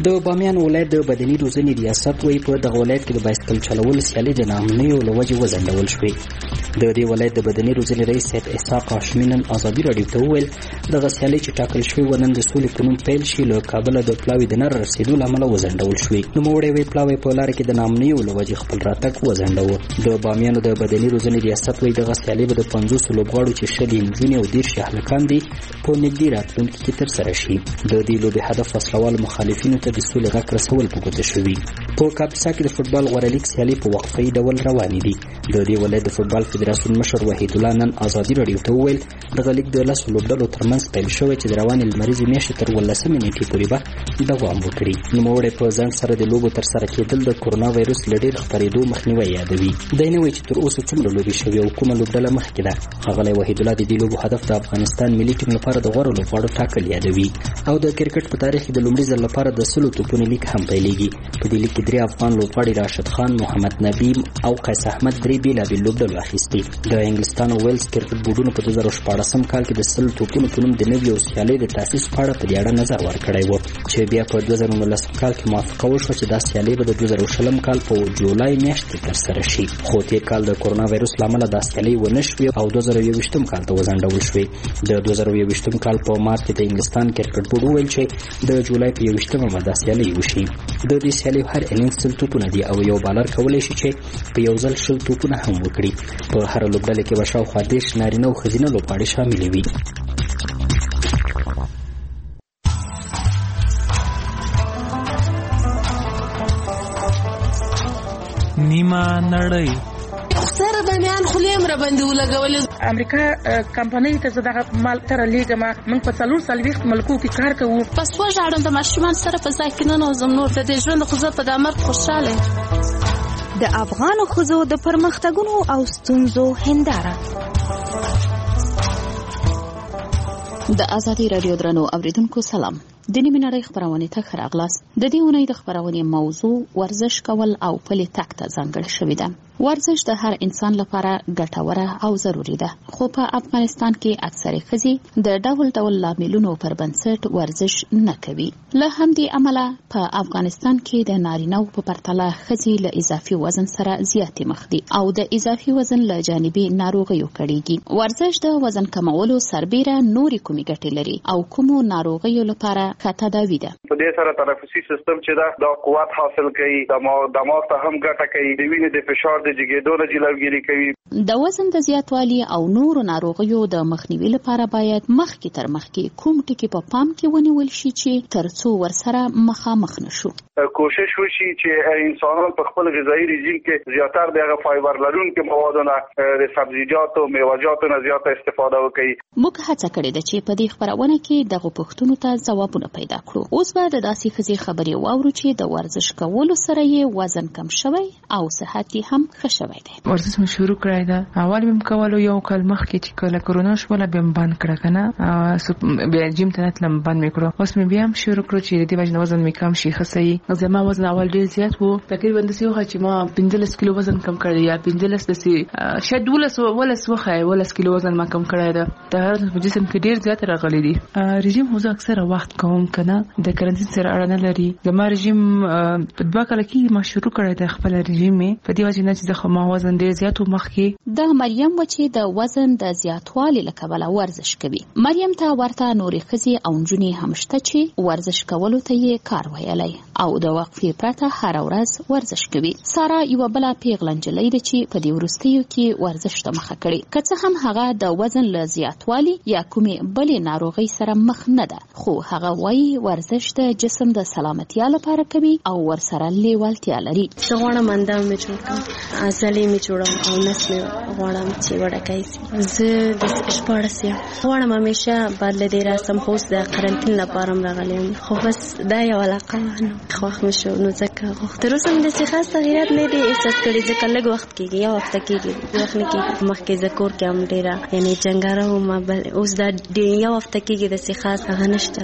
د بامیان ولایت د بدني روزنې ریاست وایي په دغه ولایت کې د بایسکل چلول سیالي د ناامنیو له وجې وځنډول شوې. د دې ولایت د بدني روزنې رئیس سید اسحاق هاشمي نن ازادي راډیو ته وویل دغه سیالي چې ټاکل شوې وه نن د سولې په نوم پیل شي له کابله د پلاوي د نه رسېدو له امله وځنډول شوې. نوموړی وایي پلاوی په لاره کې د ناامنیو له وجې خپل راتګ وځنډاوه. د بامیانو د بدني روزنې ریاست وایي دغه سیالي به د 50 لوبغاړو چې 20 نجونې او 30 هلکان دي په نږدې راتلونکي کې ترسره شي. د دې لوبې هدف وسلوالو مخالفینو ته د سولې غږ رسول په ګوته شوي. په کاپیسا کې د فوټبال غوره لیګ سیالي په وقفه‌یي ډول روانې دي. د دې ولایت د فوټبال فدراسیون مشر وحید الله نن ازادي راډیو ته وویل دغه لیګ د 10 لوبډلو ترمنځ پیل شوی چې د روانې لمریزې میاشتې تر 18 نیټې پورې به دوام وکړي. نوموړی په ځنډ سره د لوبو ترسره کېدل د کورونا وایرس له ډېر خپرېدو مخنیوی یادوي. دی نه وایي چې تر اوسه څومره لوبې شوي او کومه لوبډله مخکې ده. ښاغلی وحید الله د دې لوبو هدف د افغانستان ملي ټیم لپاره د غوره لوبغاړو ټاکل یادوي. او د کرکټ په تاریخ کې د لومړي ځل لپاره د 100 توپونو لیګ هم پیلېږي. په دې لیګ کې 3 افغان لوبغاړي راشد خان، محمد نبی او قیس احمد 3 بېلابېل لوبډلو اخیستي. د انګلستان او ویلز کرکټ بورډونو په 2014 کال کې د 100 توپونو په نوم د نویو سیالۍ د تاسیس په اړه په دې اړه نظر ورکړی و چې بیا په 2019 کال کې موافقه وشوه چې دا سیالۍ به د 2020 کال په جولای میاشت کې ترسره شي. خو تېر کال د کورونا وایرس له امله دا سیالۍ ونه شوې او 2021 کال ته وځنډول شوې. د 2021 کال په مارچ کې د انګلستان کرکټ بورډ وویل چې د جولای په 21 به دا سیالۍ وشي. د دې سیالۍ هر اننګ 100 توپونه دي او یو بالر کولی شي چې په یو ځل 100 توپونه هم وکړي. په هر لوبډله کې به شاوخوا 30 نارینه او ښځینه لوبغاړي شامل وي. نیمه نړۍ سره بامیان خلیم را باندې ولګولې. امریکا کمپنۍ ته زه دغه مال تر لیږم. موږ په 40 ملکو کې کار کوو. پس وژاړم د ماشومان سره په ځای کې ننوځم. نور د دې ژوند خو زه په دا مرګ خوشحاله یم. د افغانو ښځو د پرمختګونو او ستونزو هنداره. د ازادي راډیو درنو اوریدونکو سلام. د نیمې نړۍ خبرونه ته ښه راغلاست. د دې اونۍ د خبرونې موضوع ورزش کول او پلي تګ ته ځانګړې شوې ده. ورزش د هر انسان لپاره ګټوره او ضروری ده، خو په افغانستان کې اکثره ښځې د ډول ډول لاملونو پر بنسټ ورزش نه کوي. له همدې امله په افغانستان کې د نارینه‌و په پرتله ښځې له اضافي وزن سره زیاتې مخ دي او د اضافي وزن له جانبي ناروغیو کړيږي. ورزش د وزن کمولو سربېره نورې کومې ګټې لري او کومو ناروغیو لپاره ښه تداوی ده. په دې سره تنفسي سیستم چې دا قوت حاصل کوي، دماغ ته هم ګټه کوي، د وینې د فشار د جګېدو نه جلوګیري کوي. د وزن د زیاتوالي او نورو ناروغیو د مخنیوي لپاره باید مخکې تر مخکې کوم ټکي په پام کې ونیول شي چې ترڅو ورسره مخامخ نشو. کوشش وشي چې انسانان په خپل غذایی رژیم کې زیاتره د فایبر لرونکو موادونو، د سبزیجاتو او میوه‌جاتو نه زیاته استفاده وکړي. موږ هڅه کړې ده چې په دې خبرونه کې دغه پوښتنو ته ځوابونه پیدا کړو. اوس به د داسې ښځې خبرې واورو چې د ورزش کولو سره یې وزن کم شوی او صحت یې هم ښه شوی دی. ورزش مې شروع کړی ده. اول مې کولو یو کال مخکې چې کله کورونا شوله بیا بند کړه کنه، بیا جیم ته تلم بند مې کړو. اوس مې بیا هم شروع کړو چې د دې وجه وزن مې کم شي. خصي زما وزن اول ډیر زیات وو، تقریبا د سیو چې ما 15 کیلو وزن کم کړی یا 15 د سی شاید 12 کیلو وزن ما کم کړی ده. د جسم کې ډیر زیات راغلی دي. رژیم هو اکثره وخت کوم کنه د کرنټین سره اړه نه لري. زما رژیم په 2 کال کې ما شروع کړی د خپل رژیم په دې وجه نه چې زه ما وزن ډیر زیات مخکې. د مریم وچې د وزن د زیاتوالي له کبله ورزش کوي. مریم ته ورته نورې ښځې او نجونې هم شته چې ورزش کولو ته یې کار ویلی او د وقفې پرته هر ورځ ورزش کوي. سارا یوه بله پیغله نجلۍ ده چې په دې وروستیو کې ورزش ته مخه کړې. که څه هم هغه د وزن له زیاتوالي یا کومې بلې ناروغۍ سره مخ نه ده، خو هغه وایي ورزش د جسم د سلامتیا لپاره کوي او ورسره لیوالتیا لري. زه غواړم اندام مې جوړ کړم، عضلې مې جوړم او نس مې غواړم چې وړکای شي. زه د 14 یم. غواړم همیشه بعد له دې راسم پوس د قرنټین لپاره راغلی یم، خو بس دا یو علاقه خوښ مې شو نو ځکه تر اوسه مې داسې خاص تغیرات نه دي احساس کړي، ځکه لږ وخت کېږي، یو هفته کېږي، وخت نه کېږي. مخکې زه کور کې هم ډېره یعنې جنګاره وم، اوس دا یو هفته کېږي داسې خاص هغه نشته. نو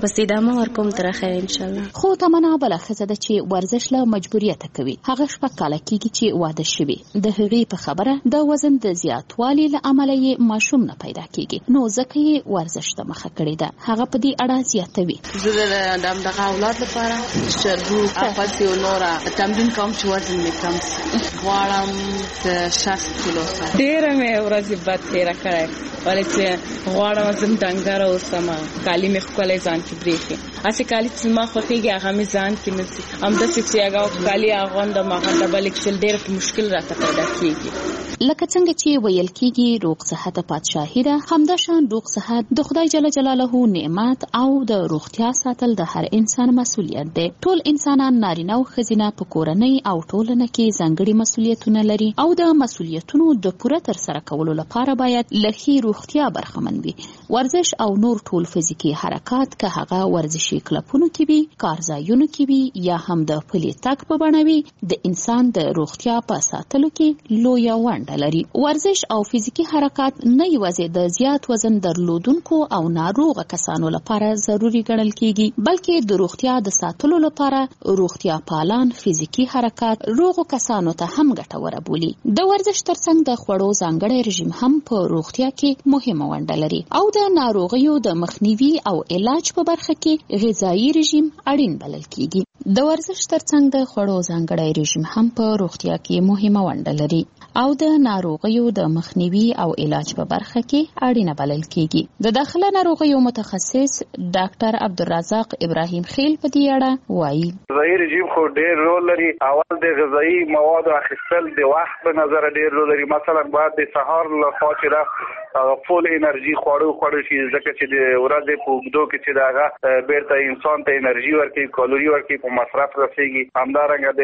پس ادامه ورکوم تر اخره ان شاء الله. خو تمنا بل ښځه ده چې ورزش له مجبوریت کوي. هغه شپږ کاله کېږي چې واده شوي. د هغې په خبره د وزن د زیاتوالي له امله یې ماشوم نه پیدا کېږي، نو ځکه یې ورزش ته مخه کړې ده. هغه په دې اړه زیاتوي. زه د همدغه اولاد لپاره چرګو اپس یو نوره تمرین کوم چې وزن مې کم شي. غواړم د 60 کیلو سره. ډېره مې ورځې بد تېره کړې ولې چې غواړم زم ډنګره اوسم، کالي مې ښکلی ځان کې برېښي. هسې کالي چې ما خوښېږي هغه مې ځان کې نه ځي. همداسې چې هغه کالي اغوندم هغه ډبل اکسل ډېر مشکل راته پیدا کېږي. لکه څنګه چې ویل کېږي روغ صحت پادشاهي ده، همداشان روغ صحت د خدای جل جلاله نعمت او د روغتیا ساتل د هر انسان مسؤلیت دی. ټول انسانان نارینه او ښځینه په کورنۍ او ټولنه کې ځانګړي مسؤلیتونه لري او د مسؤلیتونو د پوره ترسره کولو لپاره باید له ښې روغتیا برخمن وي. ورزش او نور ټول فزیکي حرکات که هغه ورزشي کلبونو کې وي، کارځایونو کې وي یا هم د پلي تګ په بڼه وي، د انسان د روغتیا په ساتلو کې لویه ونډه لري. ورزش او فزیکی حرکات نه یوازې د زیات وزن درلودونکو او ناروغه کسانو لپاره ضروری ګڼل کیږي، بلکې د روغتیا د ساتلو لپاره روغتیا پالان فزیکی حرکات روغو کسانو ته هم ګټور بولي. د ورزش ترڅنګ د خوړو ځانګړی رژیم هم په روغتیا کې مهمه ونډه لري او د ناروغیو د مخنیوي او علاج په برخه کې غذایی رژیم اړین بلل کیږي. د ورزش ترڅنګ د خوړو ځانګړی رژیم هم په روغتیا کې مهمه ونډه لري او د ناروغیو د مخنیوي او علاج په برخه کې اړینه بلل کیږي. د داخله ناروغیو متخصص ډاکټر عبدالرزاق ابراهیم خیل په دې اړه وایي. غذایی رژیم خو ډېر رول لري. اول د غذایی موادو اخیستل د وخت په نظر ډېر رول لري. مثلا باید د سهار لخوا چې دا فول انرژي خوړو شي، ځکه چې د ورځې په اوږدو کې چې دغه بیرته انسان ته انرژي ورکوي، کالوري ورکوي، په مصرف رسېږي. همدارنګه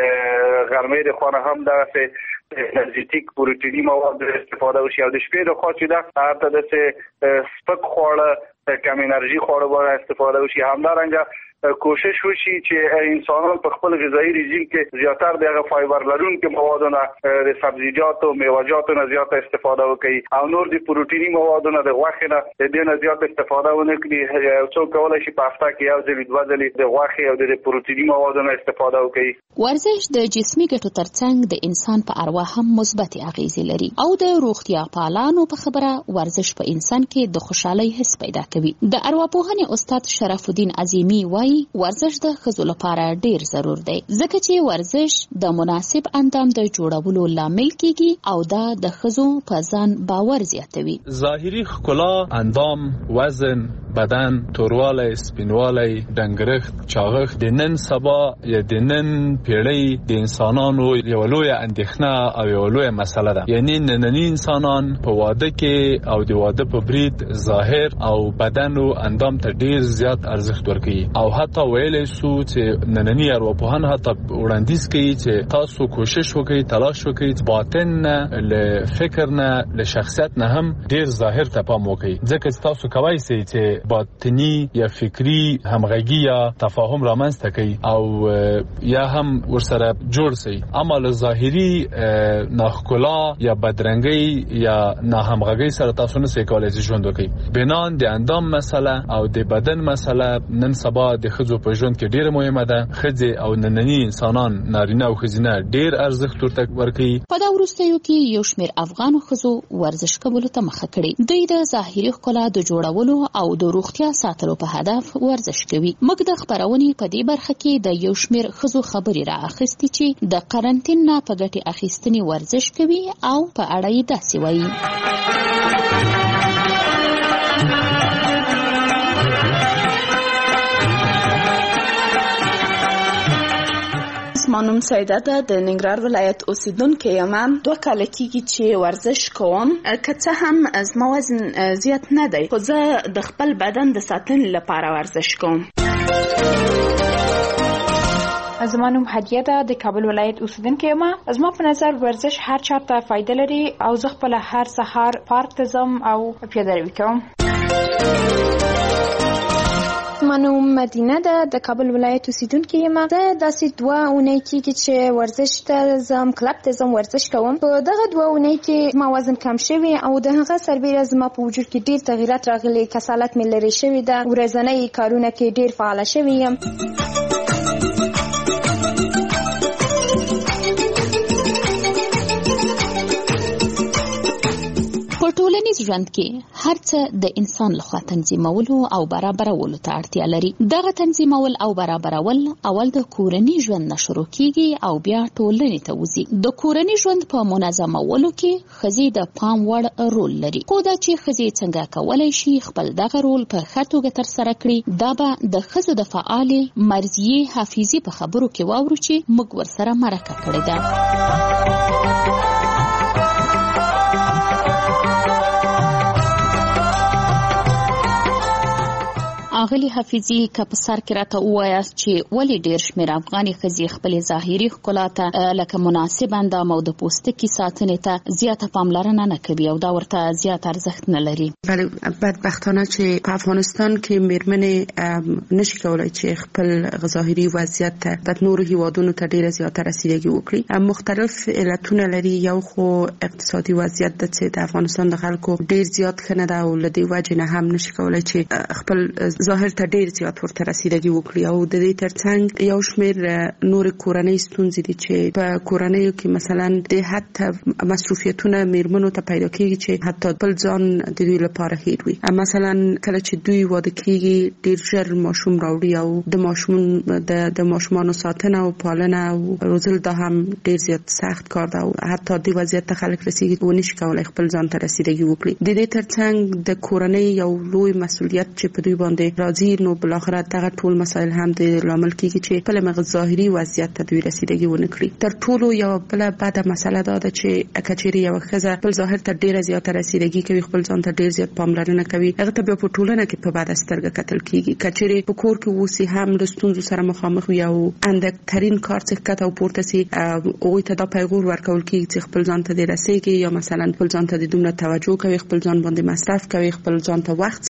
د غرمې د خوا نه هم دغسې انرژیتیک پروتینی مواد استفاده وشي او د شپې د خوا چې ده هلته داسې سپک خواړه کم انرژي خواړه باید استفاده وشي. همدارنګه کوشش وشي چې انسانان په خپل غذایی رژیم کې زیاتر دغه فایبر لرونکي موادو نه، د سبزیجاتو میوه‌جاتو نه زیات استفاده وکړي او نور د پروتینی موادو نه، د غوښې نه د دې نه زیات استفاده ونه کړي. څوک کولی شي په هفته کې یو ځلې دوه ځلې د غوښې او د پروتینی موادو نه استفاده وکړي. ورزش د جسمي ګټو ترڅنګ د انسان په ارواح هم مثبت اغیزې لري او د روغتیا پالانو په خبره ورزش په انسان کې د خوشحالۍ حس پیدا کوي. د ارواپوهنې استاد شرف الدین عظیمی وایي ورزش د ښځو لپاره ډیر ضرور دی، ځکه چې ورزش د مناسب اندام د جوړولو لامل کیږي او دا د ښځو په ځان باور زیاتوي. ظاهري ښکلا، اندام، وزن، بدن، توروالی، سپینوالی، ډنګرښت، چاغښت د نن سبا یا د نن پیړۍ د انسانانو یو لویه اندېښنه او یو لویه مسله ده. یعنی نننی انسانان په واده کې او د واده په برید ظاهر او بدن او اندام ته ډیر زیات ارزښت ورکوي او حتی ویلی سو چې نننی ارواپوهان حتی وړاندیز کوي چې تاسو کوشش وکړئ، تلاش وکړئ باطن نه، له فکر نه، له شخصیت نه هم ډیر ظاهر ته پام وکړئ، ځکه چې تاسو کولی شئ چې باطنی یا فکری همغږي یا تفاهم رامنځته کوي او یا هم ورسره جوړ شي. اما له ظاهري ناښکلا یا بدرنګۍ یا ناهمغږۍ سره تاسو نه شئ کولی چې ژوند وکړئ. بنان د اندام مسله او د بدن مسله نن سبا د ښځو په ژوند کې ډیره مهمه ده. ښځې او نننی انسانان نارینه او ښځینه ډیر ارزښت ورته ورکوي. په دا وروستیو کې یو شمېر افغانو ښځو ورزش کولو ته مخه کړې. دوی د ظاهري ښکلا د جوړولو او د روغتیا ساتلو په هدف ورزش کوي. موږ د خپرونې په دې برخه کې د یو شمېر ښځو خبرې را اخیستې چې د قرنطین نه په ګټې اخیستنې ورزش کوي او په اړه یې داسې وایي. ما نوم سیده ده، د ننګرهار ولایت اوسیدونکې یم. 2 کاله کېږي چې ورزش کوم. که څه هم زما وزن زیات نه دی، خو زه د خپل بدن د ساتنې لپاره ورزش کوم. زما نوم هدیه ده، د کابل ولایت اوسیدونکې یم. زما په نظر ورزش هر چا ته فایده لري او زه خپله هر سهار پارک ته ځم او پیاده روي کوم. زما نوم مدینه ده، د کابل ولایت اوسیدونکې یم. زه داسې 2 اونۍ کېږي چې ورزش ته ځم، کلب ته ځم، ورزش کوم. په دغه 2 اونۍ کې زما وزن کم شوی او د هغه سربیره زما په وجود کې ډېر تغییرات راغلي، کسالت مې لرې شوې ده، ورځنۍ کارونه کې ډېر فعاله شوې یم. په ټولنیز ژوند کې هر څه د انسان لخوا تنظیمولو او برابرولو ته اړتیا لري. دغه تنظیمول او برابرول اول د کورني ژوند نه شروع کیږي او بیا ټولنې ته وځي. د کورني ژوند په منظمولو کې ښځې د پام وړ رول لري. خو دا چې ښځې څنګه کولای شي خپل دغه رول په ښه توګه ترسره کړي، دا به د ښځو د فعالې مرضیې حافظې په خبرو کې واورو چې موږ ورسره مرکه کړې ده. اغلی حافظی که په سر کې راته ووایاست چې ولې ډېر شمېر افغاني ښځې خپلې ظاهري ښکلا ته لکه مناسب اندام او د پوستکي ساتنې ته زیاته پاملرنه نه کوي او دا ورته زیات ارزښت نه لري؟ بله، بدبختانه چې په افغانستان کې میرمنې نشي کولای چې خپل ظاهري وضعیت ته د نورو هیوادونو ته ډېره زیاته رسیدګي وکړي. مختلف علتونه لري. یو خو اقتصادي وضعیت ده چې د افغانستان د خلکو ډېر زیات ښه نه ده او له دې وجې نه هم نشي کولای چې خپل ظاهر ته ډېر زیات ورته رسیدګي وکړي. او د دې ترڅنګ یو شمېر نور کورنۍ ستونزې دي چې په کورنیو کې مثلا د حتی مصروفیتونه میرمنو ته پیدا کېږي چې حتی بل ځان د دوی لپاره هیر وي. مثلا کله چې دوی واده کېږي ډېر ژر ماشوم راوړي او د ماشومانو ساتنه او پالنه او روزل دا هم ډېر زیات سخت کار ده او حتی د وضعیت ته خلک رسیږي و نشي کولای خپل ځان ته رسیدګي وکړي. د دې ترڅنګ د کورنۍ یو لوی مسؤلیت چې په دوی باندې راځي، نو بلاخره دغه ټول مسایل هم د لامل کېږي چې خپل ظاهري وضعیت ته دوی رسیدګي ونه کړي. تر ټولو یو بل بده مسله دا ده چې کچېرې یو ښځه خپل ظاهر ته ډېره زیاته رسیدګي کوي، خپل ځان ته ډېر زیات پاملرنه کوي، هغه ته بیا په ټولنه کې په بده سترګه کتل کېږي. کچېرې په کور کې اوسي هم له ستونزو سره مخامخ وي او اندکترین کار څخه کته او پورته سي، هغوی ته دا پیغور ورکول کېږي چې خپل ځان ته دې رسېږي یا مثلا خپل ځان ته د دومره توجه کوي، خپل ځان باندې مصرف کوي، خپل ځان ته وخت